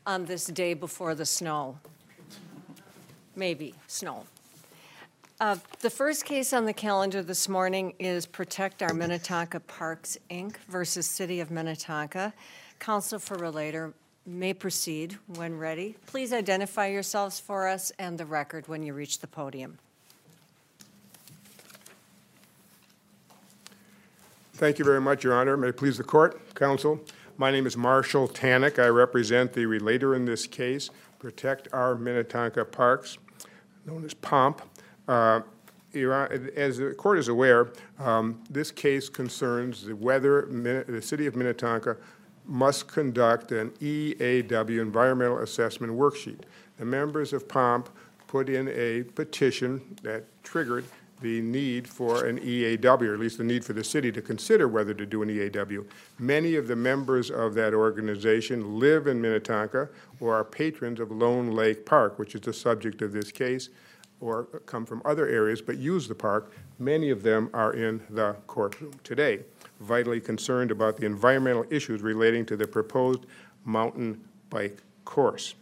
on this day before the snow. Maybe snow. The first case on the calendar this morning is Protect Our Minnetonka Parks, Inc. versus City of Minnetonka. Counsel for Relator may proceed when ready. Please identify yourselves for us and the record when you reach the podium. Thank you very much, Your Honor. May it please the court, counsel. My name is Marshall Tannick. I represent the relator in this case, Protect Our Minnetonka Parks, known as POMP. As the court is aware, this case concerns whether the City of Minnetonka must conduct an EAW, Environmental Assessment Worksheet. The members of POMP put in a petition that triggered the need for an EAW, or at least the need for the city to consider whether to do an EAW. Many of the members of that organization live in Minnetonka or are patrons of Lone Lake Park, which is the subject of this case, or come from other areas but use the park. Many of them are in the courtroom today, vitally concerned about the environmental issues relating to the proposed mountain bike course.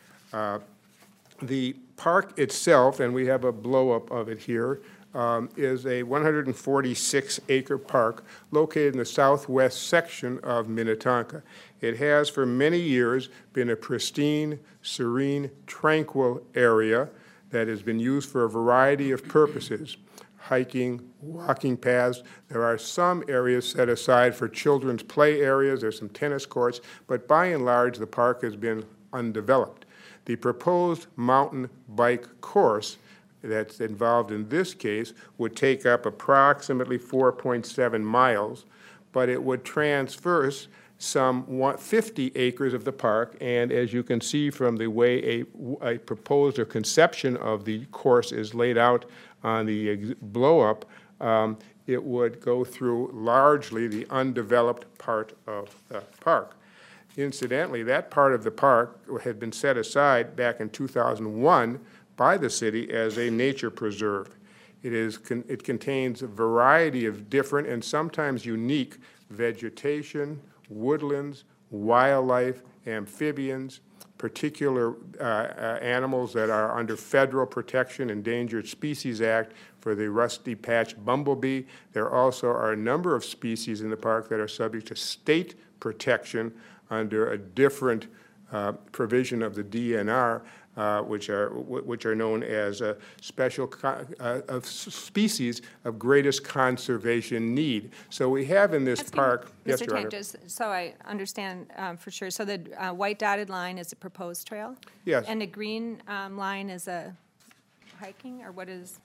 The park itself, and we have a blow-up of it here, is a 146-acre park located in the southwest section of Minnetonka. It has for many years been a pristine, serene, tranquil area that has been used for a variety of purposes: hiking, walking paths. There are some areas set aside for children's play areas. There's some tennis courts, but by and large, the park has been undeveloped. The proposed mountain bike course that's involved in this case would take up approximately 4.7 miles, but it would transverse some 50 acres of the park, and as you can see from the way a proposed or conception of the course is laid out on the blow-up, it would go through largely the undeveloped part of the park. Incidentally, that part of the park had been set aside back in 2001 by the city as a nature preserve. It contains a variety of different and sometimes unique vegetation, woodlands, wildlife, amphibians, particular animals that are under federal protection, Endangered Species Act, for the rusty-patched bumblebee. There also are a number of species in the park that are subject to state protection under a different provision of the DNR, which are known as special species of greatest conservation need. So we have in this park. Yes, Mr. Tank, just so I understand for sure. So the white dotted line is a proposed trail. Yes. And the green line is a hiking, or what is?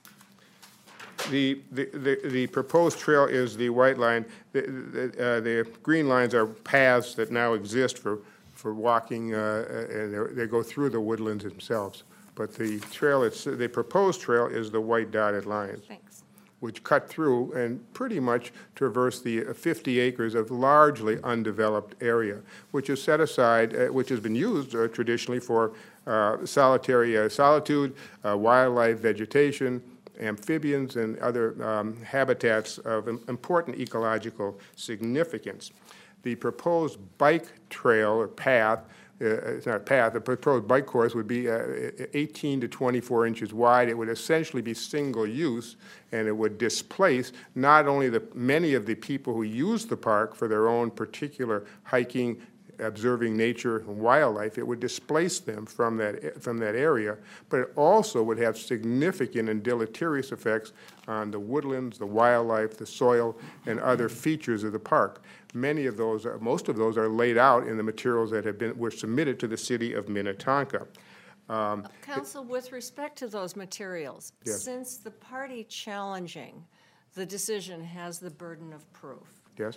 The proposed trail is the white line. The green lines are paths that now exist for walking, and they go through the woodlands themselves. But the trail, the proposed trail is the white dotted line. Thanks. Which cut through and pretty much traverse the 50 acres of largely undeveloped area, which is set aside, which has been used traditionally for solitude, wildlife, vegetation, amphibians, and other habitats of important ecological significance. The proposed bike trail or path, it's not a path, the proposed bike course would be 18 to 24 inches wide. It would essentially be single use, and it would displace not only many of the people who use the park for their own particular hiking, observing nature and wildlife, it would displace them from that area, but it also would have significant and deleterious effects on the woodlands, the wildlife, the soil, and other features of the park. Many of those, most of those, are laid out in the materials that were submitted to the city of Minnetonka. Counsel, with respect to those materials, yes. Since the party challenging the decision has the burden of proof, Yes.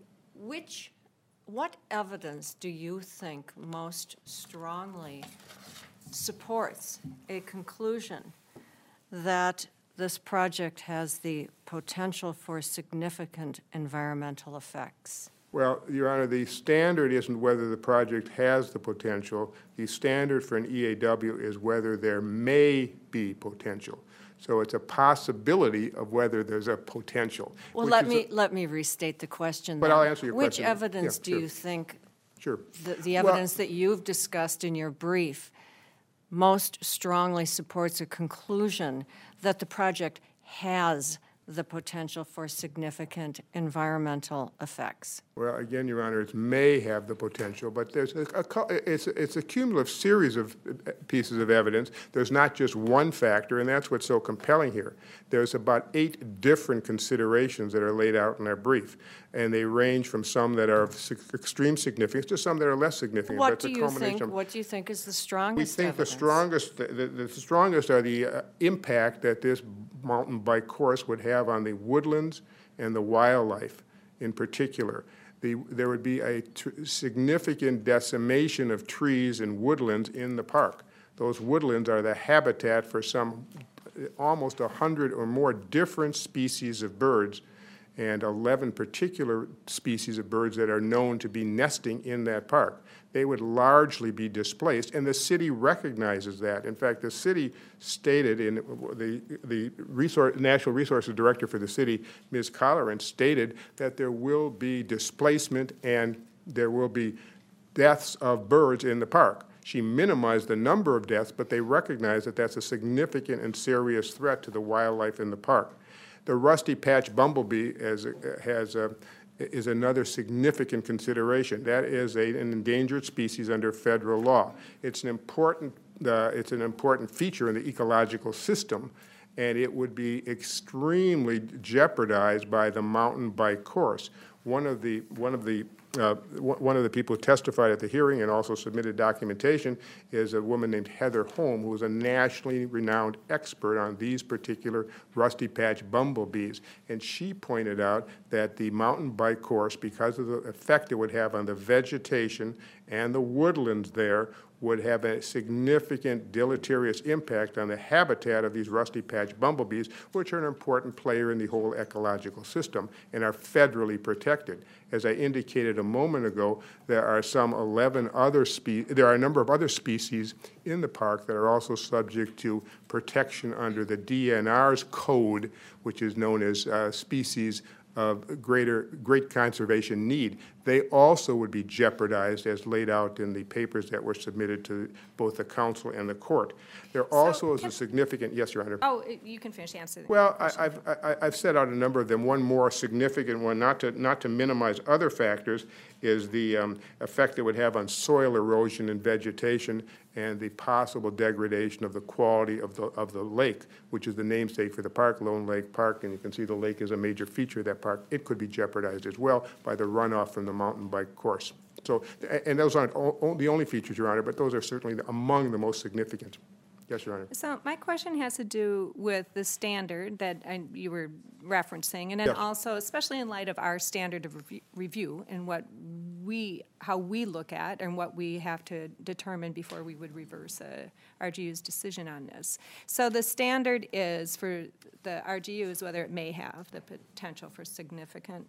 What evidence do you think most strongly supports a conclusion that this project has the potential for significant environmental effects? Well, Your Honor, the standard isn't whether the project has the potential. The standard for an EAW is whether there may be potential. So it's a possibility of whether there's a potential. Well, let me restate the question. But then. I'll answer your Which question. evidence Yeah, do sure. you think Sure. The evidence that you've discussed in your brief most strongly supports a conclusion that the project has the potential for significant environmental effects. Well, again, Your Honor, it may have the potential, but there's it's a cumulative series of pieces of evidence. There's not just one factor, and that's what's so compelling here. There's about 8 different considerations that are laid out in our brief, and they range from some that are of extreme significance to some that are less significant. What That's do a you culmination think? of- What do you think is the We strongest think evidence? the strongest are the impact that this mountain bike course would have on the woodlands and the wildlife in particular. There would be a significant decimation of trees and woodlands in the park. Those woodlands are the habitat for some almost 100 or more different species of birds, and 11 particular species of birds that are known to be nesting in that park. They would largely be displaced, and the city recognizes that. In fact, the city stated in the Natural Resources Director for the city, Ms. Colleran, stated that there will be displacement and there will be deaths of birds in the park. She minimized the number of deaths, but they recognize that that's a significant and serious threat to the wildlife in the park. The rusty patch bumblebee is another significant consideration. That is an endangered species under federal law. It's an important feature in the ecological system, and it would be extremely jeopardized by the mountain bike course. One of the people who testified at the hearing and also submitted documentation is a woman named Heather Holm, who is a nationally renowned expert on these particular rusty patch bumblebees. And she pointed out that the mountain bike course, because of the effect it would have on the vegetation and the woodlands there, would have a significant deleterious impact on the habitat of these rusty patch bumblebees, which are an important player in the whole ecological system and are federally protected. As I indicated a moment ago, there are there are a number of other species in the park that are also subject to protection under the DNR's code, which is known as species of great conservation need. They also would be jeopardized as laid out in the papers that were submitted to both the council and the court. There also is a significant, yes, Your Honor. Oh, you can finish answering. Well, I've set out a number of them. One more significant one, not to minimize other factors, is the effect it would have on soil erosion and vegetation and the possible degradation of the quality of the lake, which is the namesake for the park, Lone Lake Park, and you can see the lake is a major feature of that park. It could be jeopardized as well by the runoff from the mountain bike course. So, and those aren't the only features, Your Honor, but those are certainly among the most significant. Yes, Your Honor. So my question has to do with the standard that you were referencing, and then Yes. also, especially in light of our standard of review and how we look at and what we have to determine before we would reverse RGU's decision on this. So the standard is for the RGU is whether it may have the potential for significant.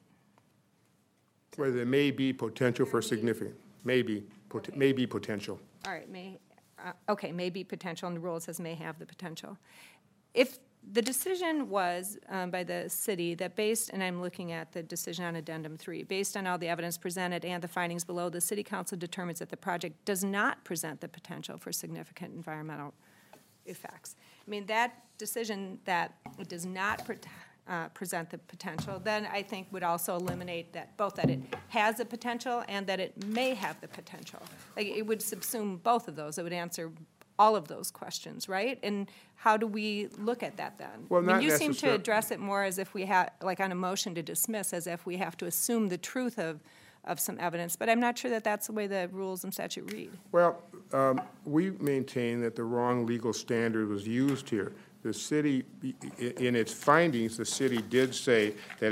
Where there may be potential for significant, may be potential. All right, okay, may be potential, and the rule says may have the potential. If the decision was by the city that based, and I'm looking at the decision on Addendum 3, based on all the evidence presented and the findings below, the city council determines that the project does not present the potential for significant environmental effects. I mean, that decision that it does not present the potential, then I think would also eliminate that, both that it has the potential and that it may have the potential. Like, it would subsume both of those. It would answer all of those questions, right? And how do we look at that then? Well, I mean, not you seem to necessar- address it more as if we have, like on a motion to dismiss, as if we have to assume the truth of some evidence, but I'm not sure that that's the way the rules and statute read. Well, we maintain that the wrong legal standard was used here. The city, in its findings, the city did say that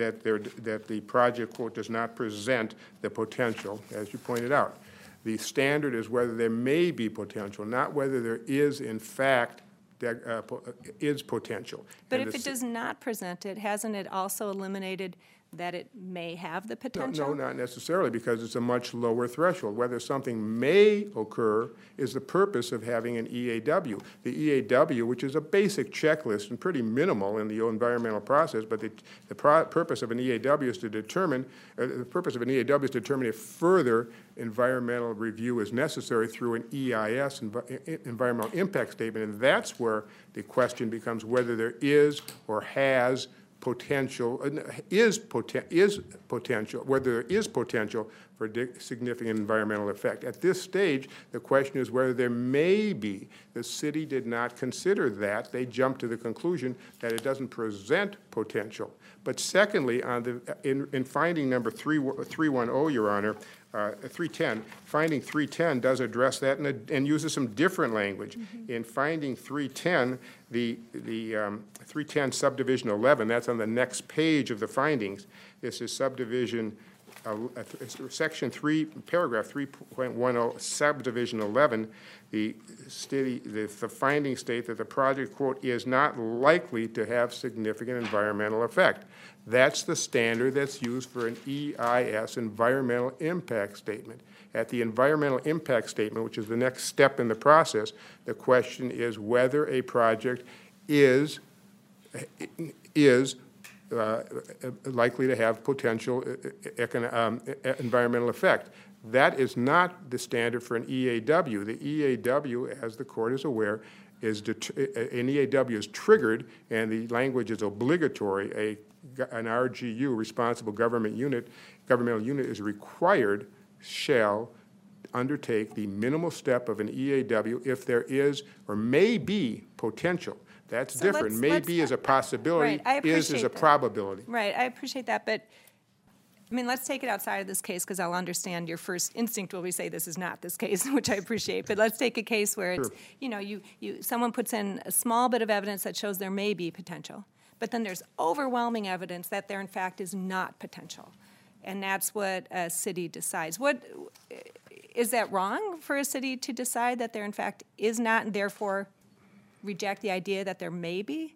that the project, quote, does not present the potential, as you pointed out. The standard is whether there may be potential, not whether there is, in fact, is potential. But if it does not present it, hasn't it also eliminated that it may have the No, potential? not necessarily, because it's a much lower threshold. Whether something may occur is the purpose of having an EAW. The EAW, which is a basic checklist and pretty minimal in the environmental process, but the purpose of an EAW is to determine, if further environmental review is necessary through an EIS, environmental impact statement, and that's where the question becomes whether there is or has potential, whether there is potential for significant environmental effect. At this stage, the question is whether there may be. The city did not consider that. They jumped to the conclusion that it doesn't present potential. But secondly, in finding number 310, Your Honor, 310, finding 310 does address that and uses some different language. Mm-hmm. In finding 310, the 310 subdivision 11, that's on the next page of the findings. This is subdivision, section 3, paragraph 3.10, subdivision 11. The findings state that the project, quote, is not likely to have significant environmental effect. That's the standard that's used for an EIS, environmental impact statement. At the environmental impact statement, which is the next step in the process, the question is whether a project is likely to have potential environmental effect. That is not the standard for an EAW. The EAW, as the court is aware, an EAW is triggered, and the language is obligatory. An RGU, responsible governmental unit is required, shall undertake the minimal step of an EAW if there is or may be potential. That's different. May be is a possibility, right, is a probability. Right, I appreciate that, but I mean, let's take it outside of this case because I'll understand your first instinct will be say this is not this case, which I appreciate. But let's take a case where it's, someone puts in a small bit of evidence that shows there may be potential, but then there's overwhelming evidence that there in fact is not potential. And that's what a city decides. Is that wrong for a city to decide that there in fact is not and therefore reject the idea that there may be?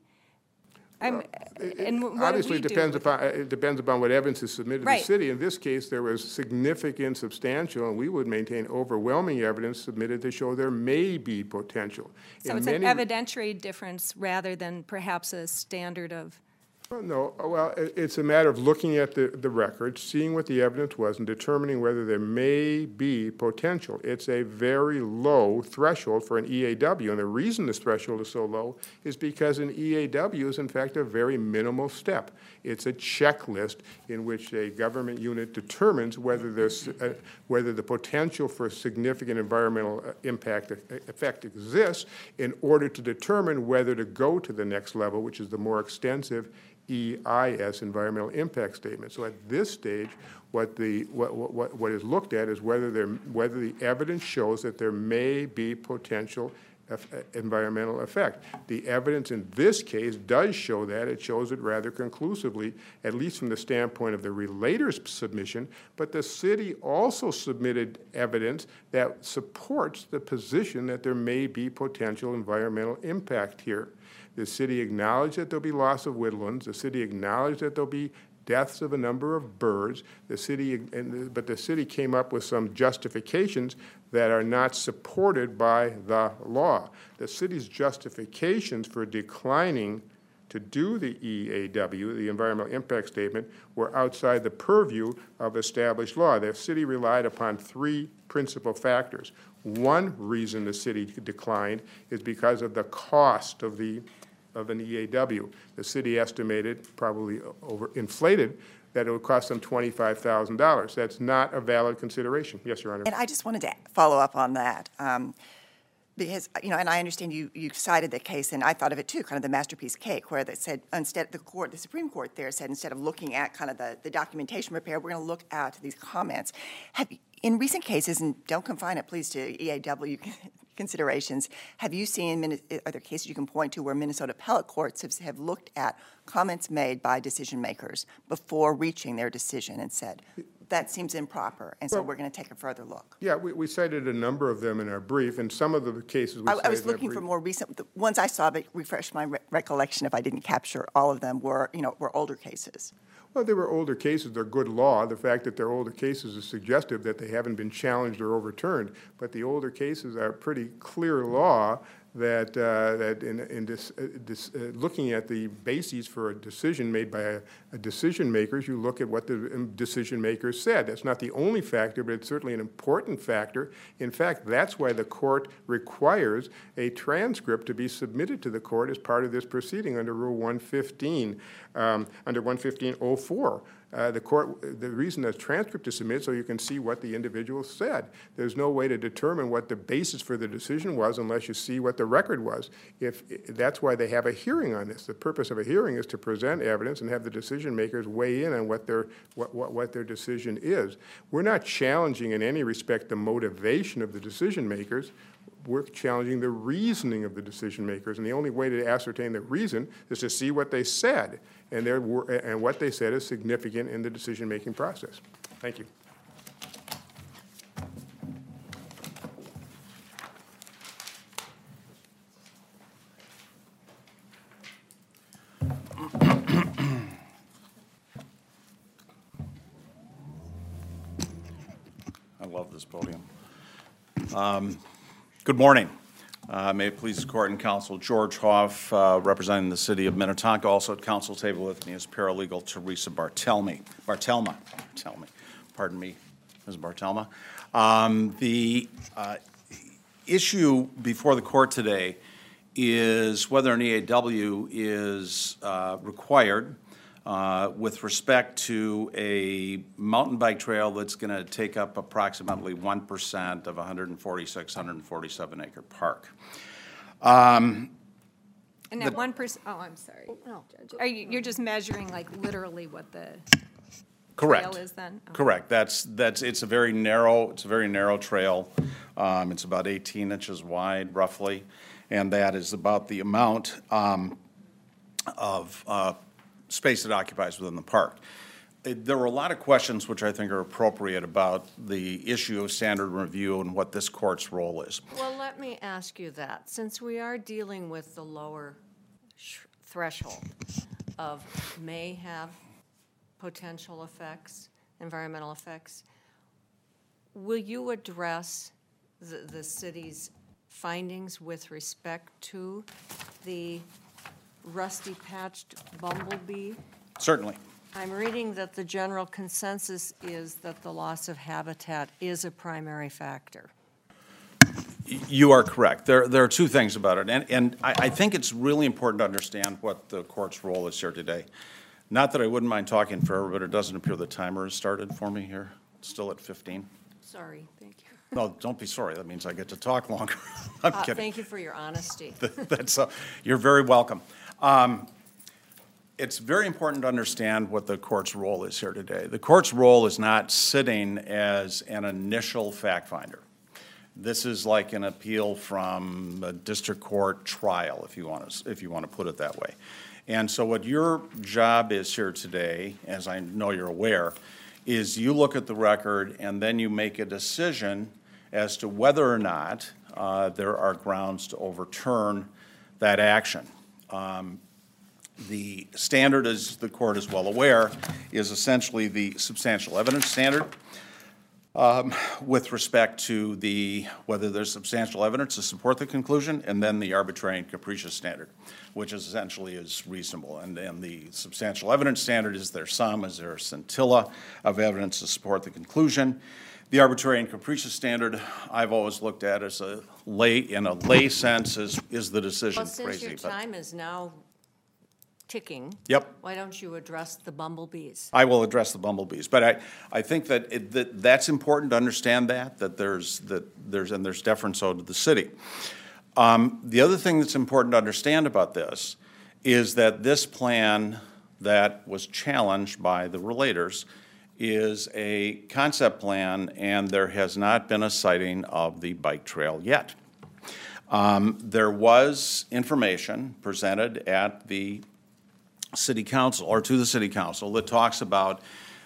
Obviously, it depends upon what evidence is submitted to the city. In this case, there was significant, substantial, and we would maintain overwhelming evidence submitted to show there may be potential. So it's an evidentiary difference rather than perhaps a standard of... No, well, it's a matter of looking at the record, seeing what the evidence was, and determining whether there may be potential. It's a very low threshold for an EAW, and the reason this threshold is so low is because an EAW is, in fact, a very minimal step. It's a checklist in which a government unit determines whether the potential for significant environmental effect exists in order to determine whether to go to the next level, which is the more extensive EIS, environmental impact statement. So at this stage, what is looked at is whether the evidence shows that there may be potential environmental effect. The evidence in this case does show that. It shows it rather conclusively, at least from the standpoint of the relator's submission, but the city also submitted evidence that supports the position that there may be potential environmental impact here. The city acknowledged that there'll be loss of woodlands. The city acknowledged that there'll be deaths of a number of birds. But the city came up with some justifications that are not supported by the law. The city's justifications for declining to do the EAW, the environmental impact statement, were outside the purview of established law. The city relied upon three principal factors. One reason the city declined is because of the cost of an EAW. The city estimated, probably overinflated, that it would cost them $25,000. That's not a valid consideration. Yes, Your Honor. And I just wanted to follow up on that. Because, and I understand you cited the case, and I thought of it too, kind of the masterpiece cake, where they said, instead, the Supreme Court there said, instead of looking at kind of the documentation prepared, we're going to look at these comments. In recent cases, and don't confine it, please, to EAW considerations, have you seen, are there cases you can point to where Minnesota appellate courts have looked at comments made by decision makers before reaching their decision and said? that seems improper, and so we're going to take a further look. Yeah, we cited a number of them in our brief, and some of the cases we cited I was in our looking for brief- more recent, the ones I saw, but refresh my recollection if I didn't capture all of them, were older cases. Well, they were older cases. They're good law. The fact that they're older cases is suggestive that they haven't been challenged or overturned. But the older cases are pretty clear law that looking at the bases for a decision made by a decision makers, you look at what the decision makers said. That's not the only factor, but it's certainly an important factor. In fact, that's why the court requires a transcript to be submitted to the court as part of this proceeding under Rule 115, under 115.04. The reason the transcript is submitted so you can see what the individual said. There's no way to determine what the basis for the decision was unless you see what the record was. That's why they have a hearing on this. The purpose of a hearing is to present evidence and have the decision makers weigh in on what their decision is. We're not challenging in any respect the motivation of the decision makers. We're challenging the reasoning of the decision makers, and the only way to ascertain the reason is to see what they said, and what they said is significant in the decision-making process. Thank you. I love this podium. Good morning. May it please the court and counsel, George Hoff, representing the city of Minnetonka. Also at council table with me is paralegal Teresa Bartelma. Pardon me, Ms. Bartelma. The issue before the court today is whether an EAW is required with respect to a mountain bike trail that's going to take up approximately 1% of a 147 acre park. And that 1%, oh, I'm sorry. No. You're just measuring like literally what the Correct. trail is then? Oh. Correct. It's a very narrow trail. It's about 18 inches wide roughly, and that is about the amount of space it occupies within the park. There were a lot of questions which I think are appropriate about the issue of standard review and what this court's role is. Well, let me ask you that. Since we are dealing with the lower threshold of may have potential effects, environmental effects, will you address the city's findings with respect to the rusty patched bumblebee? Certainly. I'm reading that the general consensus is that the loss of habitat is a primary factor. You are correct. There are two things about it, and I think it's really important to understand what the court's role is here today. Not that I wouldn't mind talking forever, but it doesn't appear the timer has started for me here. It's still at 15. Sorry, thank you. No, don't be sorry. That means I get to talk longer. I'm kidding. Thank you for your honesty. You're very welcome. It's very important to understand what the court's role is here today. The court's role is not sitting as an initial fact finder. This is like an appeal from a district court trial, if you want to put it that way. And so what your job is here today, as I know you're aware, is you look at the record and then you make a decision as to whether or not there are grounds to overturn that action. The standard, as the court is well aware, is essentially the substantial evidence standard with respect to whether there's substantial evidence to support the conclusion, and then the arbitrary and capricious standard, which essentially is reasonable. And the substantial evidence standard is there a scintilla of evidence to support the conclusion. The arbitrary and capricious standard I've always looked at as in a lay sense is the decision Well, crazy. since your time is now ticking. Yep. Why don't you address the bumblebees? I will address the bumblebees, but I think that that's important to understand that there's deference owed to the city. The other thing that's important to understand about this is that this plan that was challenged by the relators is a concept plan, and there has not been a sighting of the bike trail yet. There was information presented at the city council, or to the city council, that talks about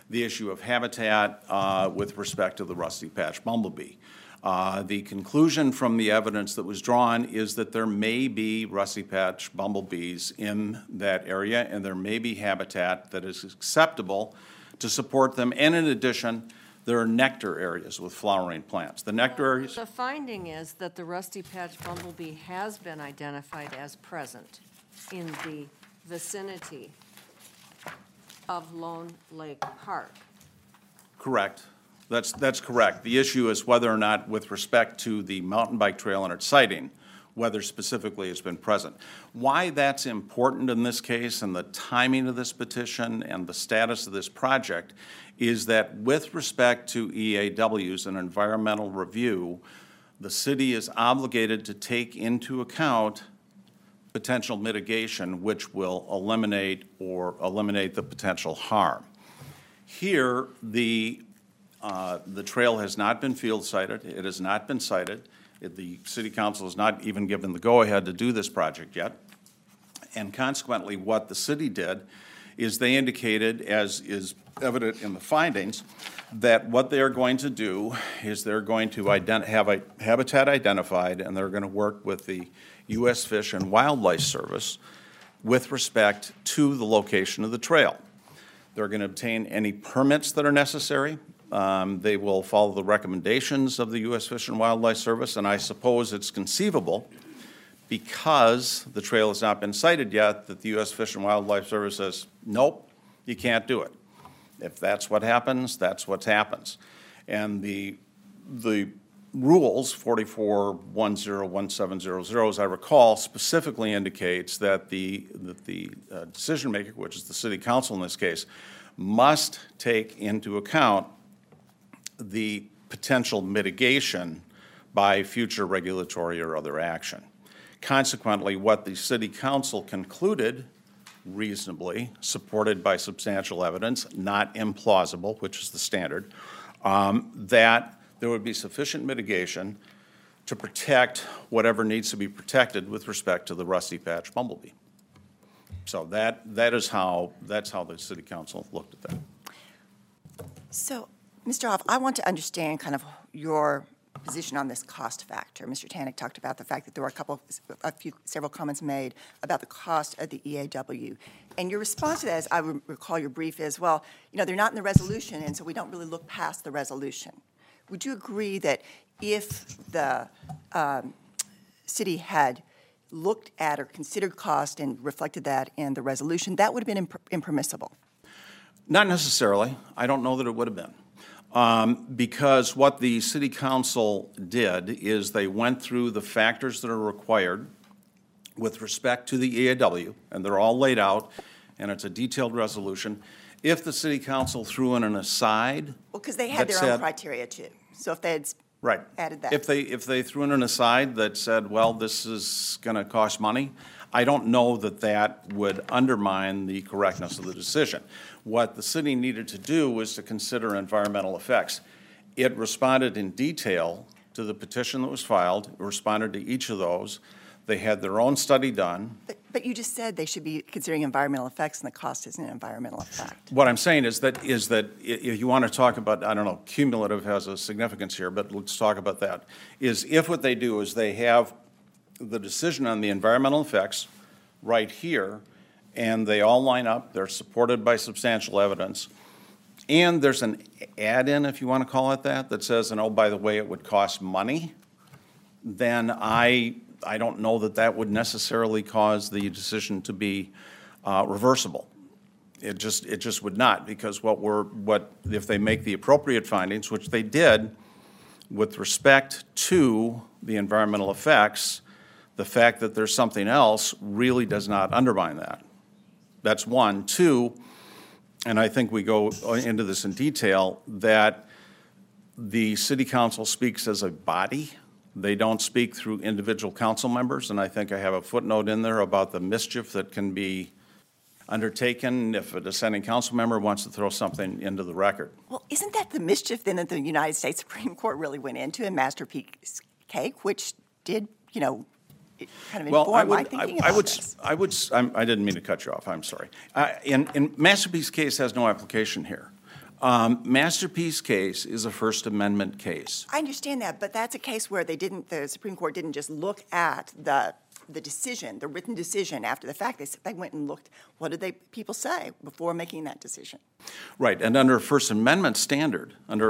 the issue of habitat with respect to the rusty patch bumblebee. The conclusion from the evidence that was drawn is that there may be rusty patch bumblebees in that area, and there may be habitat that is acceptable to support them. And in addition, there are nectar areas with flowering plants. The nectar areas. The finding is that the rusty patch bumblebee has been identified as present in the vicinity of Lone Lake Park. Correct. That's correct. The issue is whether or not, with respect to the mountain bike trail and its siting, whether specifically it's been present. Why that's important in this case and the timing of this petition and the status of this project is that with respect to EAWs and environmental review, the city is obligated to take into account potential mitigation which will eliminate the potential harm. Here, the trail has not been field cited. It has not been cited. The City Council has not even given the go-ahead to do this project yet. And consequently, what the city did is they indicated, as is evident in the findings, that what they are going to do is they're going to have a habitat identified, and they're going to work with the U.S. Fish and Wildlife Service with respect to the location of the trail. They're going to obtain any permits that are necessary. They will follow the recommendations of the U.S. Fish and Wildlife Service, and I suppose it's conceivable, because the trail has not been cited yet, that the U.S. Fish and Wildlife Service says, nope, you can't do it. If that's what happens, that's what happens. And the rules, 44101700, as I recall, specifically indicates that the decision maker, which is the City Council in this case, must take into account the potential mitigation by future regulatory or other action. Consequently, what the City Council concluded, reasonably, supported by substantial evidence, not implausible, which is the standard, that there would be sufficient mitigation to protect whatever needs to be protected with respect to the rusty patch bumblebee. So that's how the City Council looked at that. So, Mr. Hoff, I want to understand kind of your position on this cost factor. Mr. Tannick talked about the fact that there were several comments made about the cost of the EAW. And your response to that, as I recall your brief, is, well, you know, they're not in the resolution, and so we don't really look past the resolution. Would you agree that if the city had looked at or considered cost and reflected that in the resolution, that would have been impermissible? Not necessarily. I don't know that it would have been. Because what the City Council did is they went through the factors that are required with respect to the EAW, and they're all laid out, and it's a detailed resolution. If the City Council threw in an aside, well, because they had their own criteria too. So if they had added that, if they threw in an aside that said, well, this is going to cost money, I don't know that that would undermine the correctness of the decision. What the city needed to do was to consider environmental effects. It responded in detail to the petition that was filed. It responded to each of those. They had their own study done. But you just said they should be considering environmental effects, and the cost isn't an environmental effect. What I'm saying is that if you want to talk about, I don't know, cumulative has a significance here, but let's talk about that, is if what they do is they have the decision on the environmental effects right here, and they all line up, they're supported by substantial evidence, and there's an add-in, if you want to call it that, that says, and oh, by the way, it would cost money, then I don't know that that would necessarily cause the decision to be reversible. It just would not, because if they make the appropriate findings, which they did, with respect to the environmental effects, the fact that there's something else really does not undermine that. That's one. Two, and I think we go into this in detail, that the City Council speaks as a body. They don't speak through individual council members, and I think I have a footnote in there about the mischief that can be undertaken if a dissenting council member wants to throw something into the record. Well, isn't that the mischief then that the United States Supreme Court really went into in Masterpiece Cake, which did, you know, kind of inform my thinking about this? I didn't mean to cut you off. I'm sorry. In Masterpiece Case has no application here. Masterpiece case is a First Amendment case. I understand that, but that's a case where the Supreme Court didn't just look at the decision, the written decision after the fact. They went and looked, what did people say before making that decision? Right, and under a First Amendment standard,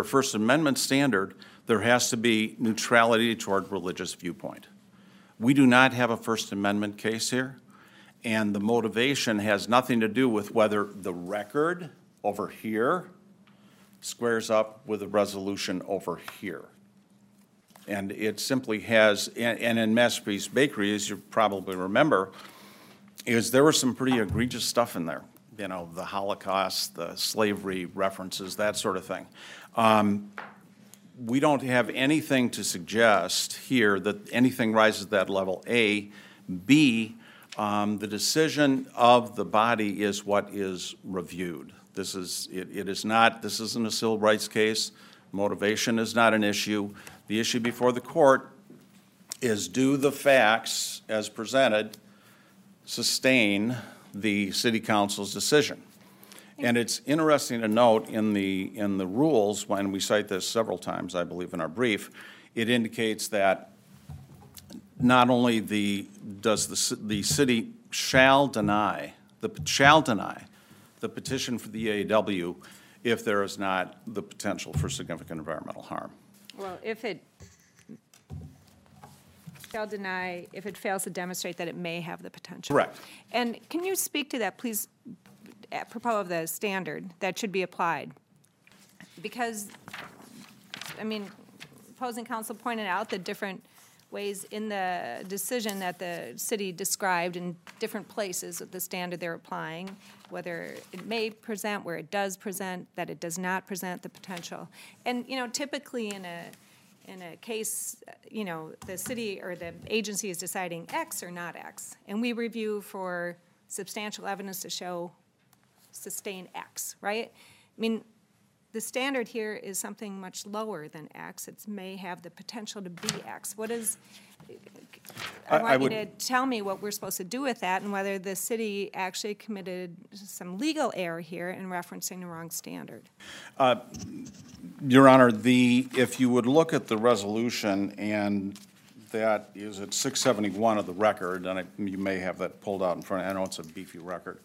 there has to be neutrality toward religious viewpoint. We do not have a First Amendment case here, and the motivation has nothing to do with whether the record over here squares up with the resolution over here. And it simply has, and in Masterpiece Bakery, as you probably remember, there was some pretty egregious stuff in there. You know, the Holocaust, the slavery references, that sort of thing. We don't have anything to suggest here that anything rises to that level, A. B, the decision of the body is what is reviewed. This isn't a civil rights case. Motivation is not an issue. The issue before the court is, do the facts as presented sustain the city council's decision? And it's interesting to note in the rules, when we cite this several times, I believe in our brief, it indicates that not only does the city shall deny the petition for the EAW if there is not the potential for significant environmental harm. Well, if it shall deny, if it fails to demonstrate that it may have the potential. Correct. And can you speak to that, please, apropos of the standard that should be applied? Because, I mean, opposing counsel pointed out the different ways in the decision that the city described in different places of the standard they're applying, whether it may present, where it does present, that it does not present the potential. And, you know, typically in a case, you know, the city or the agency is deciding X or not X, and we review for substantial evidence to show sustain X, right? I mean, the standard here is something much lower than X. It may have the potential to be X. What is, I want you to tell me what we're supposed to do with that and whether the city actually committed some legal error here in referencing the wrong standard. Your Honor, if you would look at the resolution, and that is at 671 of the record, and you may have that pulled out in front. I know it's a beefy record.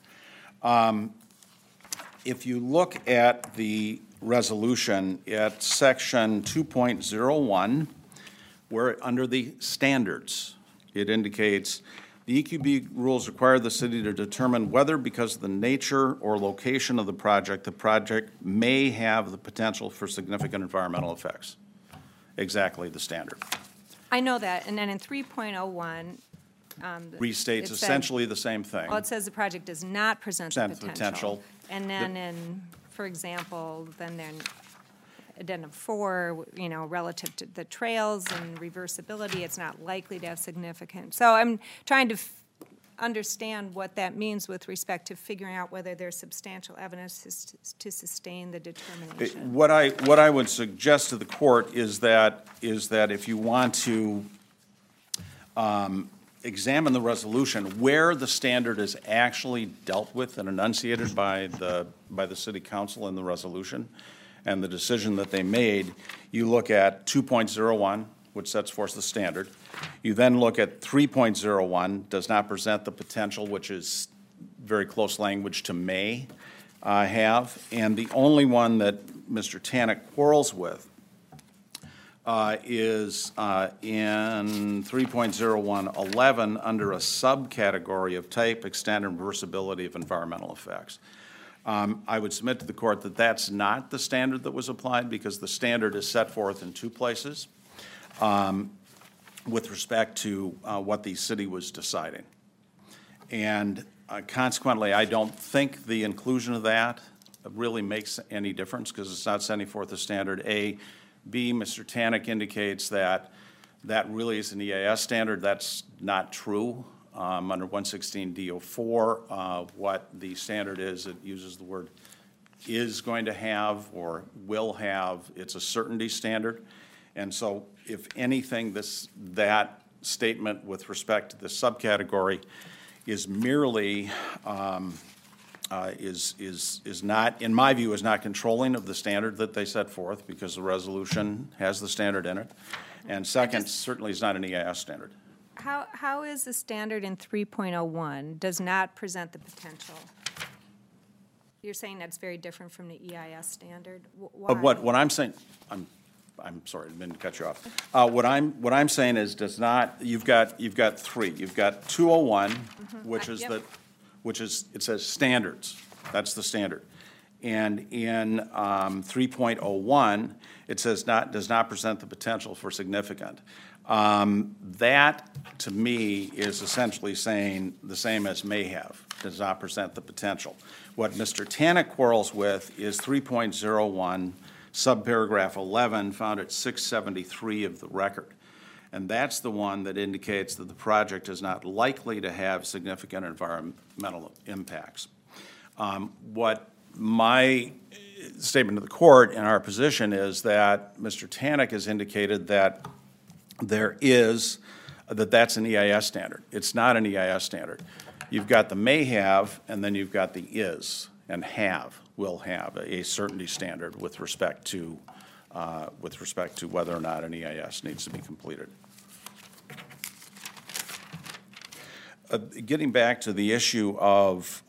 If you look at the resolution at section 2.01, where under the standards, it indicates the EQB rules require the city to determine whether, because of the nature or location of the project may have the potential for significant environmental effects. Exactly the standard. I know that, and then in 3.01, Restates essentially the same thing. well, it says the project does not present the Present the potential. potential. And then for example, then addendum 4, you know, relative to the trails and reversibility, it's not likely to have significant. So I'm trying to understand what that means with respect to figuring out whether there's substantial evidence to sustain the determination. What I would suggest to the court is that if you want to examine the resolution where the standard is actually dealt with and enunciated by the city council in the resolution and the decision that they made, you look at 2.01, which sets forth the standard. You then look at 3.01, does not present the potential, which is very close language to may have. And the only one that Mr. Tannick quarrels with is in 3.0111 under a subcategory of type, extent, and reversibility of environmental effects. I would submit to the court that that's not the standard that was applied, because the standard is set forth in 2 places with respect to what the city was deciding. And consequently, I don't think the inclusion of that really makes any difference, because it's not setting forth a standard. A. B, Mr. Tannick indicates that that really is an EAS standard. That's not true. Under 116 D04, what the standard is, it uses the word is going to have or will have. It's a certainty standard. And so if anything, that statement with respect to the subcategory is merely is not, in my view, is not controlling of the standard that they set forth, because the resolution has the standard in it. And second, certainly is not an EIS standard. How is the standard in 3.01 does not present the potential? You're saying that's very different from the EIS standard? Why? What I'm saying, I'm sorry, I didn't mean to cut you off. What I'm saying is does not, you've got three. You've got 201, which is Yep. it says standards. That's the standard. And in 3.01, it says does not present the potential for significant. That, to me, is essentially saying the same as may have, does not present the potential. What Mr. Tannock quarrels with is 3.01, subparagraph 11, found at 673 of the record. And that's the one that indicates that the project is not likely to have significant environmental impacts. What my statement to the court and our position is that Mr. Tannock has indicated that that's an EIS standard. It's not an EIS standard. You've got the may have, and then you've got the is, and will have a certainty standard with respect to whether or not an EIS needs to be completed. Getting back to the issue of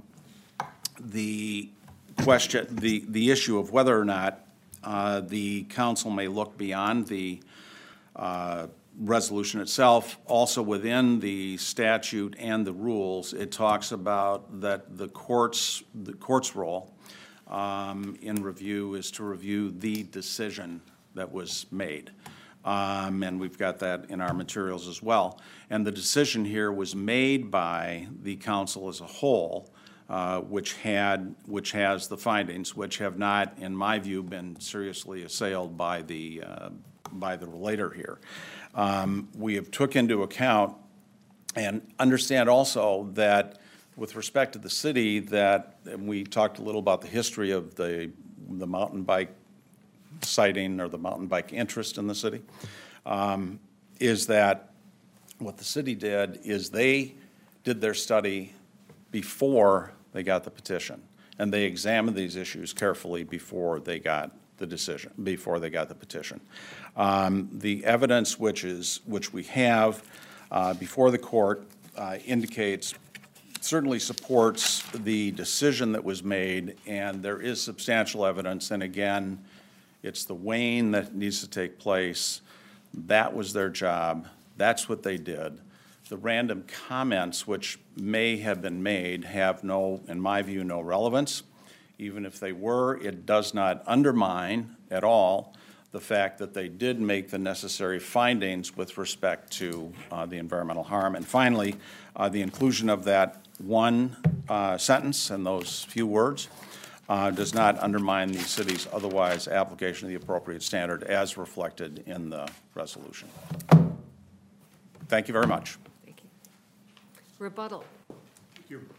the issue of whether or not the council may look beyond the resolution itself, also within the statute and the rules, it talks about that the court's role in review is to review the decision that was made. And we've got that in our materials as well. And the decision here was made by the council as a whole, which has the findings, which have not, in my view, been seriously assailed by the relator here. We have took into account and understand also that with respect to the city, that and we talked a little about the history of the mountain bike sighting or the mountain bike interest in the city, is that what the city did is they did their study before they got the petition, and they examined these issues carefully before they got the decision, before they got the petition. The evidence which we have before the court indicates, certainly supports the decision that was made, and there is substantial evidence, and again, it's the weighing that needs to take place. That was their job. That's what they did. The random comments which may have been made have no, in my view, no relevance. Even if they were, it does not undermine at all the fact that they did make the necessary findings with respect to the environmental harm. And finally, the inclusion of that one sentence and those few words does not undermine the city's otherwise application of the appropriate standard as reflected in the resolution. Thank you very much. Thank you. Rebuttal. Thank you.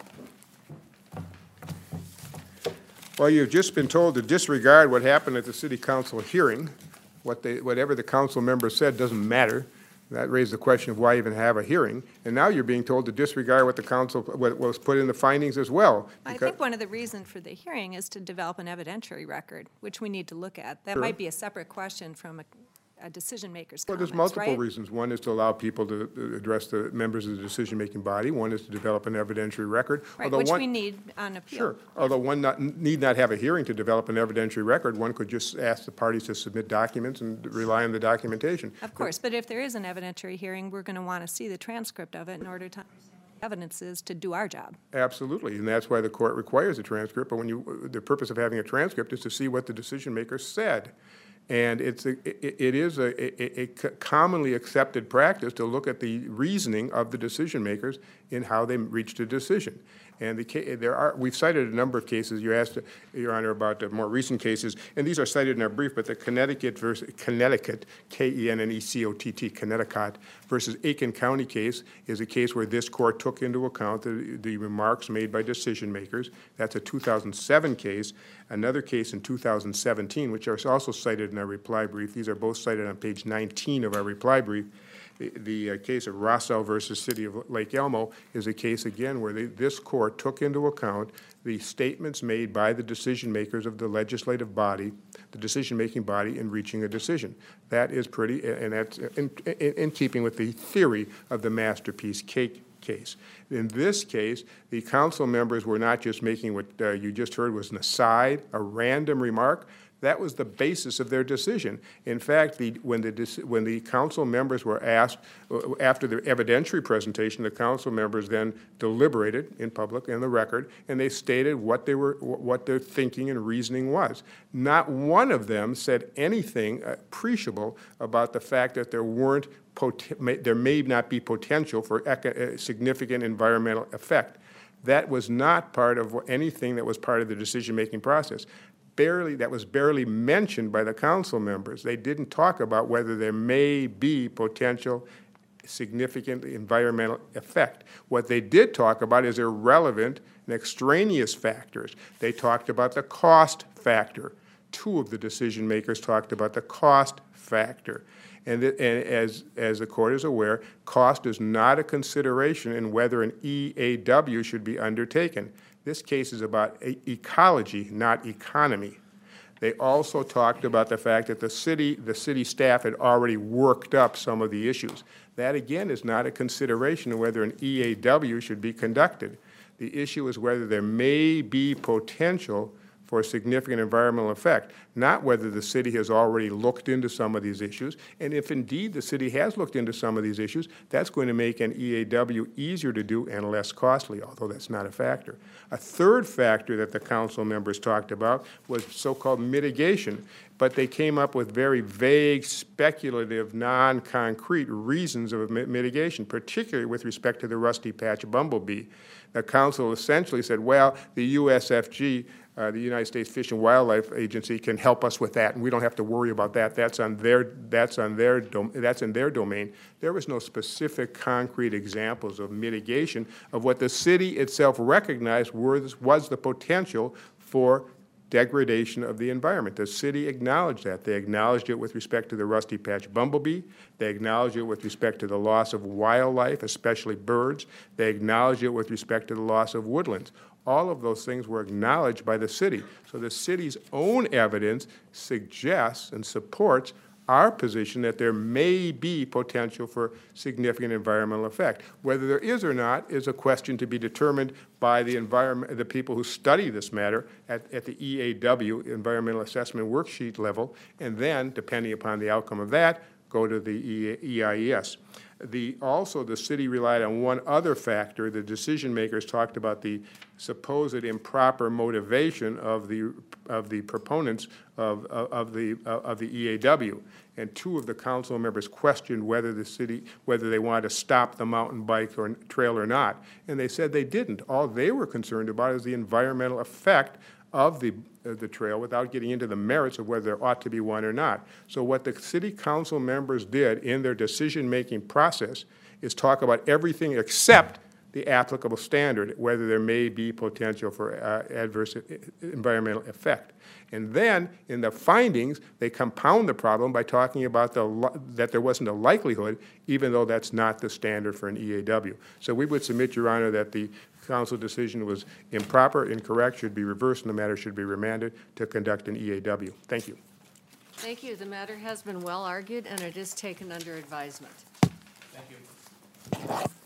Well, you've just been told to disregard what happened at the city council hearing. Whatever the council member said doesn't matter. That raised the question of why even have a hearing. And now you're being told to disregard what the council, what was put in the findings as well. I think one of the reasons for the hearing is to develop an evidentiary record, which we need to look at. That might be a separate question from a decision maker's Well, comments, there's multiple right? reasons. One is to allow people to address the members of the decision-making body. One is to develop an evidentiary record. Right, Although which one- we need on appeal. Sure. Although one need not have a hearing to develop an evidentiary record, one could just ask the parties to submit documents and rely on the documentation. Of course, but if there is an evidentiary hearing, we're going to want to see the transcript of it in order to understand what the evidence is to do our job. Absolutely, and that's why the court requires a transcript. But the purpose of having a transcript is to see what the decision maker said. And it is a commonly accepted practice to look at the reasoning of the decision makers in how they reached a decision. And we've cited a number of cases. You asked, Your Honor, about the more recent cases, and these are cited in our brief, but the Connecticut, K-E-N-N-E-C-O-T-T, Connecticut versus Aiken County case is a case where this court took into account the remarks made by decision makers. That's a 2007 case. Another case in 2017, which are also cited in our reply brief. These are both cited on page 19 of our reply brief, The case of Rossell versus City of Lake Elmo is a case, again, where this court took into account the statements made by the decision makers of the legislative body, the decision-making body, in reaching a decision. That is pretty, and that's in keeping with the theory of the Masterpiece Cake case. In this case, the council members were not just making what you just heard was an aside, a random remark. That was the basis of their decision. In fact, when the council members were asked, after the evidentiary presentation, the council members then deliberated in public, in the record, and they stated what their thinking and reasoning was. Not one of them said anything appreciable about the fact that there may not be potential for significant environmental effect. That was not part of anything that was part of the decision-making process. That was barely mentioned by the council members. They didn't talk about whether there may be potential significant environmental effect. What they did talk about is irrelevant and extraneous factors. They talked about the cost factor. Two of the decision makers talked about the cost factor. And as the court is aware, cost is not a consideration in whether an EAW should be undertaken. This case is about ecology, not economy. They also talked about the fact that the city staff had already worked up some of the issues. That, again, is not a consideration of whether an EAW should be conducted. The issue is whether there may be potential for a significant environmental effect, not whether the city has already looked into some of these issues. And if indeed the city has looked into some of these issues, that's going to make an EAW easier to do and less costly, although that's not a factor. A third factor that the council members talked about was so-called mitigation, but they came up with very vague, speculative, non-concrete reasons of mitigation, particularly with respect to the rusty patch bumblebee. The council essentially said, well, the USFG, the United States Fish and Wildlife Agency, can help us with that, and we don't have to worry about that. That's in their domain. There was no specific concrete examples of mitigation of what the city itself recognized was the potential for degradation of the environment. The city acknowledged that. They acknowledged it with respect to the rusty patch bumblebee. They acknowledged it with respect to the loss of wildlife, especially birds. They acknowledged it with respect to the loss of woodlands. All of those things were acknowledged by the city. So the city's own evidence suggests and supports our position that there may be potential for significant environmental effect. Whether there is or not is a question to be determined by the people who study this matter at the EAW, Environmental Assessment Worksheet level, and then, depending upon the outcome of that, go to the EIS. Also, the city relied on one other factor. The decision makers talked about the supposed improper motivation of the proponents of the EAW, and two of the council members questioned whether they wanted to stop the mountain bike or trail or not, and they said they didn't. All they were concerned about is the environmental effect of the trail without getting into the merits of whether there ought to be one or not. So what the city council members did in their decision-making process is talk about everything except the applicable standard, whether there may be potential for adverse environmental effect. And then, in the findings, they compound the problem by talking about that there wasn't a likelihood, even though that's not the standard for an EAW. So we would submit, Your Honor, that the council decision was improper, incorrect, should be reversed, and the matter should be remanded to conduct an EAW. Thank you. Thank you. The matter has been well argued, and it is taken under advisement. Thank you.